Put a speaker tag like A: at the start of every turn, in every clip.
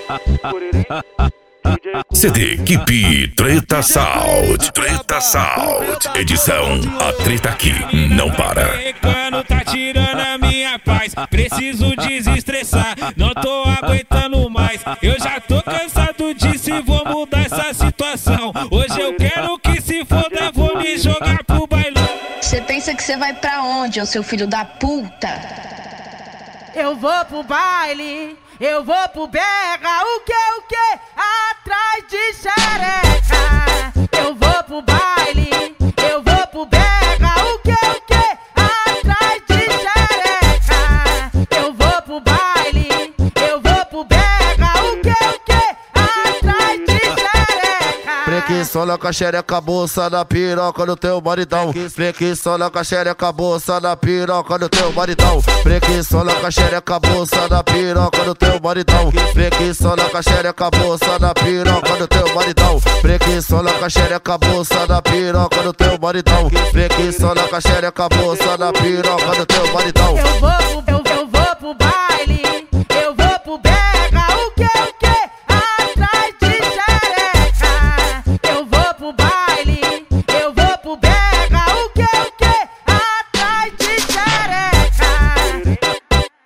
A: CD Equipe Treta Sound. Edição A Treta Aqui Não Para.
B: Quando tá tirando a minha paz, preciso desestressar, não tô aguentando mais. Eu já tô cansado disso e vou mudar essa situação. Hoje eu quero que se foda, vou me jogar pro bailão.
C: Você pensa que você vai pra onde, ô seu filho da puta?
D: Eu vou pro baile, eu vou pro berra, o que? Atrás de xereca. Eu vou pro baile, eu vou pro berra, o que? Atrás de xereca. Eu vou pro baile, eu vou pro berra, o que? Atrás de xereca.
E: Preguiçola com a xereca, bolsa na piroca do teu maridão. Preguiçola com a xereca, bolsa na piroca do teu maridão. Preguiçola com a xereca, bolsa na piroca do teu maridão. Preguiçola com a xereca, bolsa na piroca do teu maridão. Preguiçola com a xereca, bolsa na piroca do teu maridão. Preguiçola com a xereca, bolsa na piroca do teu maridão.
D: Eu vou pro baile, eu vou pro berra, o que? Atrás de xereca. Eu vou pro baile, eu vou pro berra, o que? Atrás de xereca.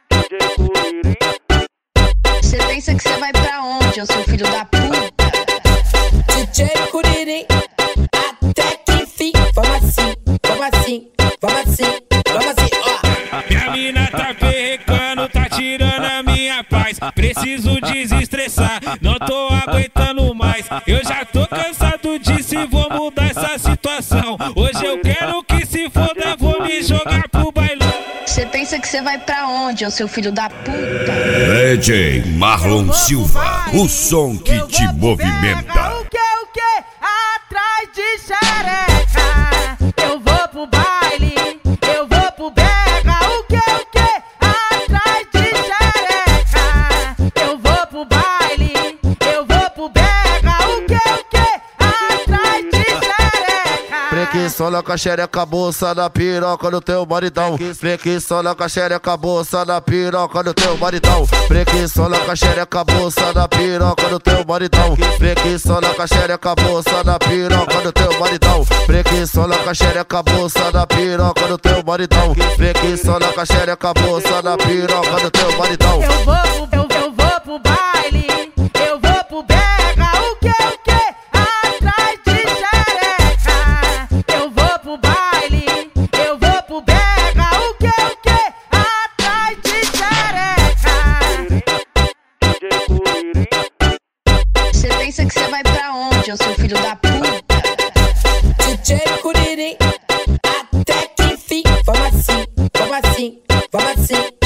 C: Você pensa que você vai pra onde, ô seu filho da puta?
F: DJ Curirim, até que enfim. Vamos assim, ó.
B: Minha mina tá perrecando, tá tirando a minha paz. Preciso desestressar, não tô aguentando mais. Eu já tô cansado disso e vou mudar essa situação. Hoje eu quero que se foda, vou me jogar pro bailão.
C: Você pensa que você vai pra onde, ô seu filho da puta?
A: DJ Marlon Silva, o som que te movimenta.
D: O que? Atrás de xereca. Eu vou pro baile, eu vou pro berra, o que? Atrás de xereca. Eu vou pro baile, eu vou pro berra, o que? Atrás de xereca.
E: Preguiçola com a xereca, bolsa na piroca do teu maridão. Preguiçola com a xereca, bolsa na piroca do teu maridão. Preguiçola com a xereca, bolsa na piroca do teu maridão. Preguiçola com a xereca, bolsa na piroca do teu maridão. Preguiçola com a xereca, bolsa na piroca do teu maridão. Preguiçola com a xereca, bolsa na piroca do teu maridão.
D: Eu vou pro baile, eu vou pro berra, o que? Atrás de xereca. Eu vou pro baile, eu vou pro berra, o que? Atrás de xereca.
C: Você pensa que você vai pra onde, ô seu filho da puta?
F: DJ Curirim, até que enfim. Vamos assim,